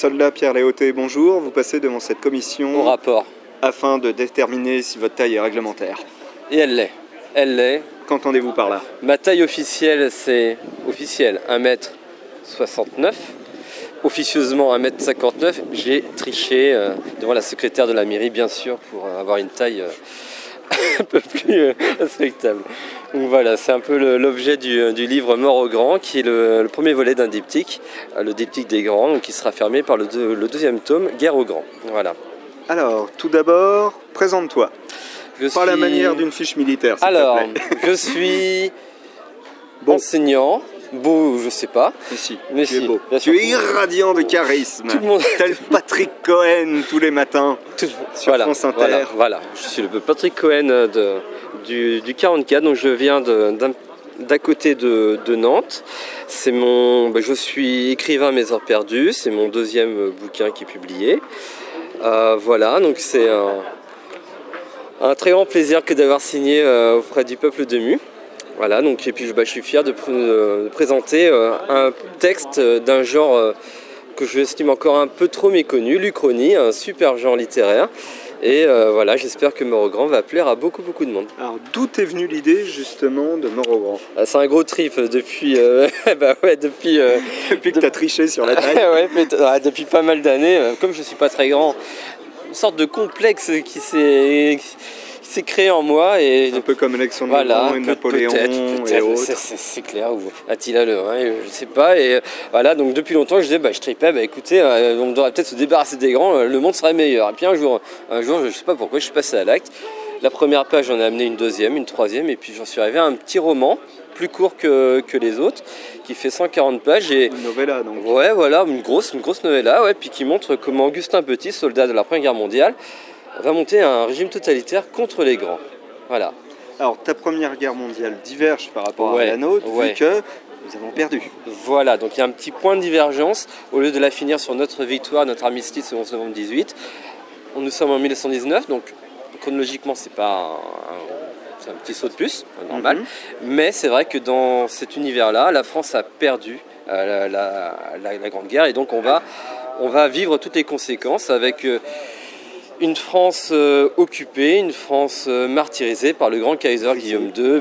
soldat Pierre Léoté, bonjour. Vous passez devant cette commission Au rapport. afin de déterminer si votre taille est réglementaire. Et elle l'est. Elle l'est. Qu'entendez-vous par là? Ma taille officielle, c'est 1m69. Officieusement 1m59. J'ai triché devant la secrétaire de la mairie, bien sûr, pour avoir une taille un peu plus respectable. Donc voilà, c'est un peu l'objet du livre Mort aux grands, qui est le premier volet d'un diptyque, le diptyque des grands, donc qui sera fermé par le deuxième tome, Guerre aux grands. Voilà. Alors, tout d'abord, présente-toi. Par la manière d'une fiche militaire, s'il te plaît. Je suis enseignant. Beau, je sais pas. Mais tu es beau. Tu es irradiant de charisme. Tout le monde... Tel Patrick Cohen tous les matins sur France Inter. Voilà. Je suis le Patrick Cohen du 44, donc je viens d'à côté de Nantes. Je suis écrivain à mes heures perdues. C'est mon deuxième bouquin qui est publié. Voilà, donc c'est un très grand plaisir que d'avoir signé auprès du peuple de Mu. Voilà, donc, et puis je suis fier de présenter un texte d'un genre que j'estime encore un peu trop méconnu, l'Uchronie, un super genre littéraire. Et voilà, j'espère que Mort aux grands va plaire à beaucoup de monde. Alors, d'où est venue l'idée justement de Mort aux grands? C'est un gros trip depuis... depuis que tu as triché sur la taille. Depuis pas mal d'années. Comme je ne suis pas très grand, une sorte de complexe qui s'est créé en moi. Et un peu comme Alexandre Legrand et Napoléon et autres. C'est clair, ou Attila le Hun, je ne sais pas. Et voilà, donc depuis longtemps, je disais, je tripais, écoutez, on devrait peut-être se débarrasser des grands, le monde serait meilleur. Et puis un jour, je ne sais pas pourquoi, je suis passé à l'acte. La première page, j'en ai amené une deuxième, une troisième, et puis j'en suis arrivé à un petit roman, plus court que les autres, qui fait 140 pages. Et une novella, donc. Ouais, voilà, une grosse novella, puis qui montre comment Augustin Petit, soldat de la Première Guerre mondiale, va monter un régime totalitaire contre les grands. Voilà. Alors, ta Première Guerre mondiale diverge par rapport à la nôtre, vu que nous avons perdu. Voilà, donc il y a un petit point de divergence. Au lieu de la finir sur notre victoire, notre armistice le 11 novembre 18, nous sommes en 1919, donc chronologiquement, c'est pas c'est un petit saut de plus, normal. Mais c'est vrai que dans cet univers-là, la France a perdu la Grande Guerre, et donc on va vivre toutes les conséquences avec... une France occupée, une France martyrisée par le grand Kaiser Guillaume II,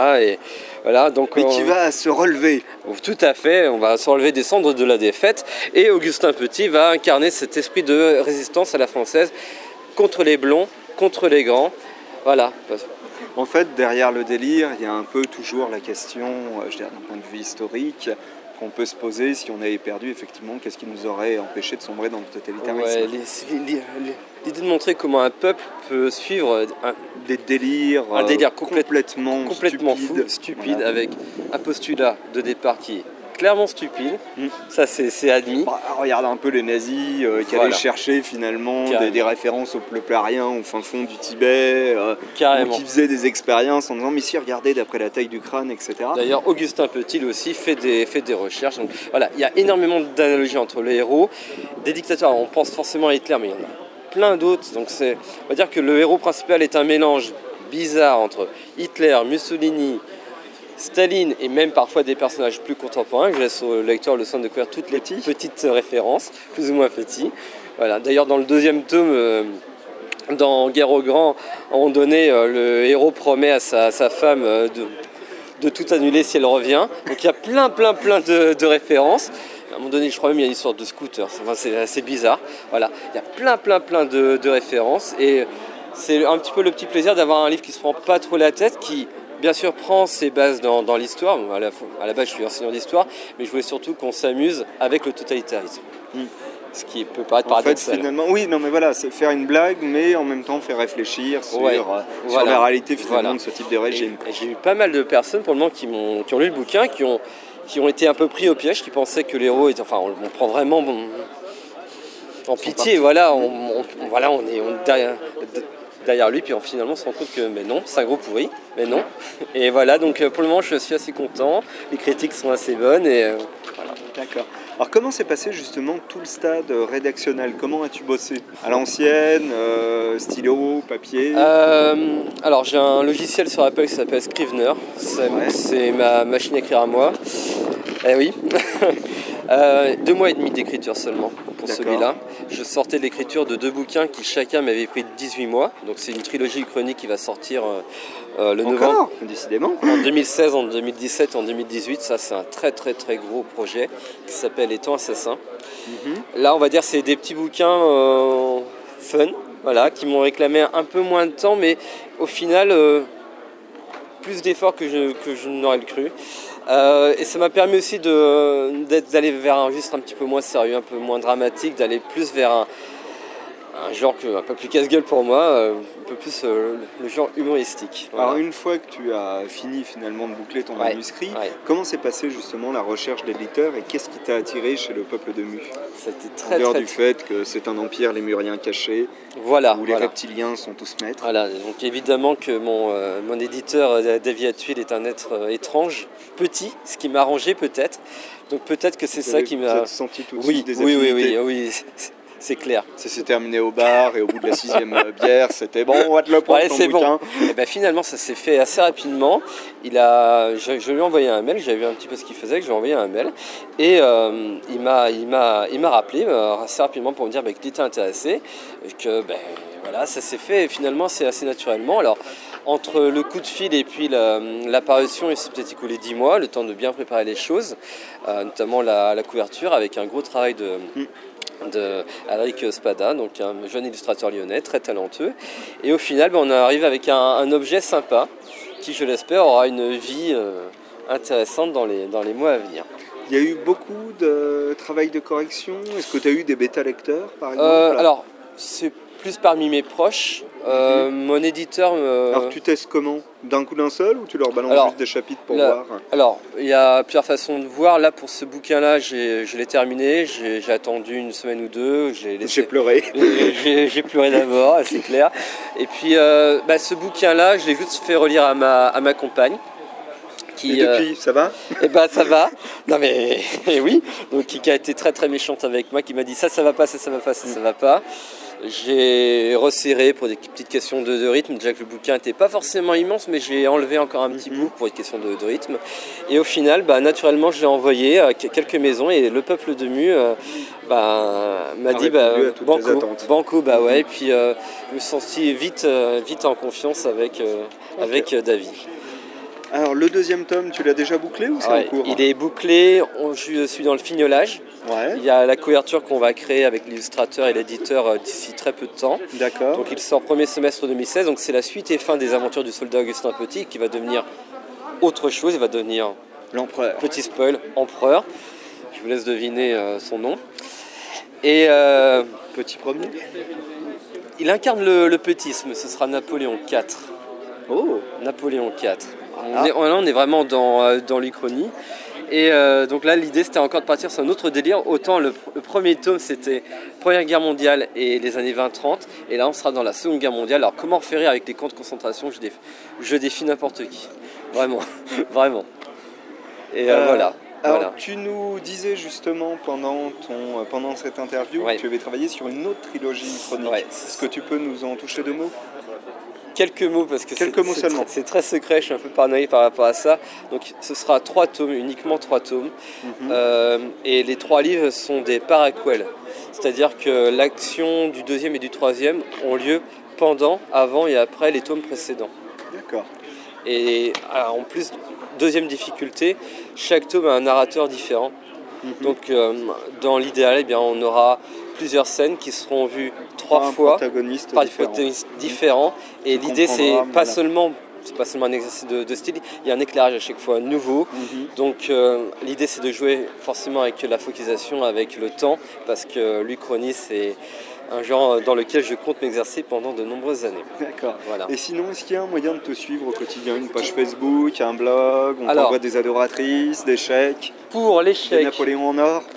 donc mais qui va se relever. Tout à fait, on va se relever des cendres de la défaite, et Augustin Petit va incarner cet esprit de résistance à la française contre les blonds, contre les grands, voilà. En fait, derrière le délire, il y a un peu toujours la question, d'un point de vue historique, qu'on peut se poser si on avait perdu, effectivement, qu'est-ce qui nous aurait empêché de sombrer dans le totalitarisme. L'idée de montrer comment un peuple peut suivre des délires, un délire complètement stupide, voilà. Avec un postulat de départ qui est clairement stupide, ça c'est admis. Regarde un peu les nazis qui allaient chercher finalement des références au peuple arien au fin fond du Tibet, qui faisaient des expériences en disant mais si regardez d'après la taille du crâne, etc. D'ailleurs Augustin Petit aussi fait des recherches, donc voilà, il y a énormément d'analogies entre les héros, des dictateurs, on pense forcément à Hitler, mais il y en a plein d'autres, donc on va dire que le héros principal est un mélange bizarre entre Hitler, Mussolini, Staline et même parfois des personnages plus contemporains. Je laisse au lecteur le soin de découvrir toutes les petites références, plus ou moins petits. Voilà. D'ailleurs, dans le deuxième tome, dans Guerre aux grands, à un moment donné, le héros promet à sa femme de tout annuler si elle revient. Donc il y a plein de références. À un moment donné, je crois même qu'il y a une sorte de scooter. C'est assez bizarre. Voilà. Il y a plein de références. Et c'est un petit peu le petit plaisir d'avoir un livre qui ne se prend pas trop la tête, qui... bien sûr, prend ses bases dans l'histoire. Bon, à la base, je suis enseignant d'histoire, mais je voulais surtout qu'on s'amuse avec le totalitarisme. Ce qui peut paraître paradoxal. Finalement, c'est faire une blague, mais en même temps faire réfléchir sur la réalité finalement de ce type de régime. Et j'ai eu pas mal de personnes pour le moment qui ont lu le bouquin, qui ont été un peu pris au piège, qui pensaient que l'héros était... Enfin, on prend vraiment en pitié. Voilà, on est derrière lui, puis finalement on se rend compte que mais non, c'est un gros pourri, mais non. Et voilà, donc pour le moment je suis assez content, les critiques sont assez bonnes et voilà. D'accord. Alors comment s'est passé justement tout le stade rédactionnel? Comment as-tu bossé? À l'ancienne, stylo, papier? Alors j'ai un logiciel sur Apple qui s'appelle Scrivener, c'est ma machine à écrire à moi. Eh oui. 2 mois et demi d'écriture seulement pour D'accord. celui-là. Je sortais de l'écriture de 2 bouquins qui chacun m'avait pris 18 mois. Donc c'est une trilogie chronique qui va sortir le novembre. Encore, décidément. En 2016, en 2017, en 2018, ça c'est un très très très gros projet qui s'appelle Les Temps Assassins. Là on va dire c'est des petits bouquins fun, voilà, qui m'ont réclamé un peu moins de temps, mais au final plus d'efforts que je n'aurais cru. Et ça m'a permis aussi d'aller vers un registre un petit peu moins sérieux, un peu moins dramatique, d'aller plus vers un genre un peu plus casse-gueule pour moi, un peu plus le genre humoristique. Voilà. Alors une fois que tu as fini finalement de boucler ton manuscrit, comment s'est passée justement la recherche d'éditeurs et qu'est-ce qui t'a attiré chez le Peuple de Mu? C'était en dehors du fait que c'est un empire lémurien caché, où les reptiliens sont tous maîtres. Voilà, donc évidemment que mon éditeur David Attuil est un être étrange, petit, ce qui m'a arrangé peut-être. Donc peut-être que c'est ça qui m'a... Vous êtes senti tout de suite des affinités. Oui. C'est clair. Ça s'est terminé au bar et au bout de la 6e bière, c'était bon, on va te le prendre ton bouquin. Bon. Et ben finalement, ça s'est fait assez rapidement. Je lui ai envoyé un mail, j'avais vu un petit peu ce qu'il faisait, je lui ai envoyé un mail. Et il m'a rappelé assez rapidement pour me dire qu'il était intéressé. Et que voilà, ça s'est fait finalement c'est assez naturellement. Alors, entre le coup de fil et puis l'apparition, il s'est peut-être écoulé 10 mois, le temps de bien préparer les choses, notamment la couverture avec un gros travail de Alric Spada, donc un jeune illustrateur lyonnais, très talentueux. Et au final, on arrive avec un objet sympa qui, je l'espère, aura une vie intéressante dans les mois à venir. Il y a eu beaucoup de travail de correction. Est-ce que tu as eu des bêta-lecteurs, par exemple Alors, c'est plus parmi mes proches. Mon éditeur... Alors, tu testes comment? D'un coup d'un seul ou tu leur balances juste des chapitres pour voir? Alors, il y a plusieurs façons de voir. Là, pour ce bouquin-là, je l'ai terminé. J'ai attendu une semaine ou deux. J'ai pleuré. J'ai pleuré d'abord, c'est clair. Et puis, ce bouquin-là, je l'ai juste fait relire à ma compagne. Et depuis, ça va? Ça va. Non mais oui. Donc qui a été très très méchante avec moi, qui m'a dit ça va pas, ça va pas, ça va pas. J'ai resserré pour des petites questions de rythme. Déjà que le bouquin n'était pas forcément immense, mais j'ai enlevé encore un petit bout pour une question de rythme. Et au final, naturellement, je l'ai envoyé à quelques maisons et le Peuple de Mu m'a dit banco, ouais. Et puis je me suis senti vite en confiance avec David. Alors le deuxième tome, tu l'as déjà bouclé ou c'est en cours? Il est bouclé, je suis dans le fignolage. Il y a la couverture qu'on va créer avec l'illustrateur et l'éditeur d'ici très peu de temps. D'accord. Donc il sort premier semestre 2016, donc c'est la suite et fin des aventures du soldat Augustin Petit qui va devenir autre chose, il va devenir l'empereur. Petit spoil, empereur. Je vous laisse deviner son nom. Et petit premier. Il incarne le pétisme, ce sera Napoléon IV. Oh. Napoléon IV. On est vraiment dans l'Uchronie. Et donc là, l'idée, c'était encore de partir sur un autre délire. Autant le premier tome, c'était Première Guerre mondiale et les années 20-30. Et là, on sera dans la Seconde Guerre mondiale. Alors, comment faire rire avec les camps de concentration? Je défie n'importe qui. Vraiment, vraiment. Et voilà. Alors, tu nous disais justement pendant cette interview que tu avais travaillé sur une autre trilogie chronique. Est-ce que tu peux nous en toucher 2 mots? Quelques mots, parce que seulement. C'est très secret, je suis un peu paranoïaque par rapport à ça. Donc ce sera 3 tomes, uniquement 3 tomes. Et les 3 livres sont des paraquels. C'est-à-dire que l'action du 2e et du 3e ont lieu pendant, avant et après les tomes précédents. D'accord. Et en plus, deuxième difficulté, chaque tome a un narrateur différent. Donc dans l'idéal, on aura plusieurs scènes qui seront vues 3 fois par des protagonistes différents. Et l'idée, c'est pas seulement un exercice de style, il y a un éclairage à chaque fois nouveau. Donc l'idée, c'est de jouer forcément avec la focalisation, avec le temps, parce que l'Uchronie, c'est un genre dans lequel je compte m'exercer pendant de nombreuses années. D'accord. Voilà. Et sinon, est-ce qu'il y a un moyen de te suivre au quotidien? Une page Facebook, un blog, on t'envoie des adoratrices, des chèques? Pour les chèques. Des Napoléon en or.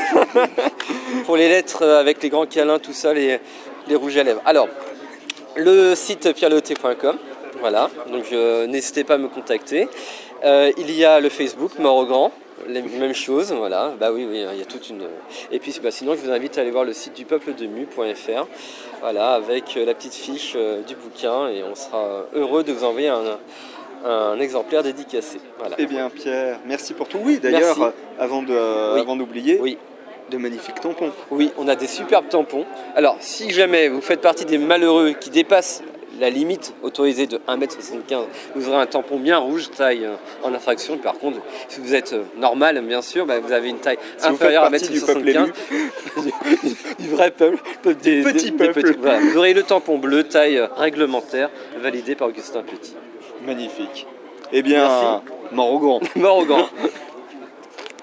Pour les lettres avec les grands câlins, tout ça, les rouges à lèvres. Alors, le site pierreloté.com, voilà, donc n'hésitez pas à me contacter. Il y a le Facebook, Mort au Grand, les mêmes choses, voilà, oui, il y a toute une... Et puis sinon, je vous invite à aller voir le site du peupledemu.fr, voilà, avec la petite fiche du bouquin, et on sera heureux de vous envoyer un exemplaire dédicacé. Voilà. Eh bien Pierre, merci pour tout. Oui, d'ailleurs, avant d'oublier, Oui. de magnifiques tampons. Oui, on a des superbes tampons. Alors, si jamais vous faites partie des malheureux qui dépassent la limite autorisée de 1m75, vous aurez un tampon bien rouge, taille en infraction. Par contre, si vous êtes normal, bien sûr, vous avez une taille inférieure à 1m75. Du vrai peuple, des petits peuples. Voilà. Vous aurez le tampon bleu, taille réglementaire, validé par Augustin Petit. Magnifique. Eh bien, mort au grand. Mort au grand.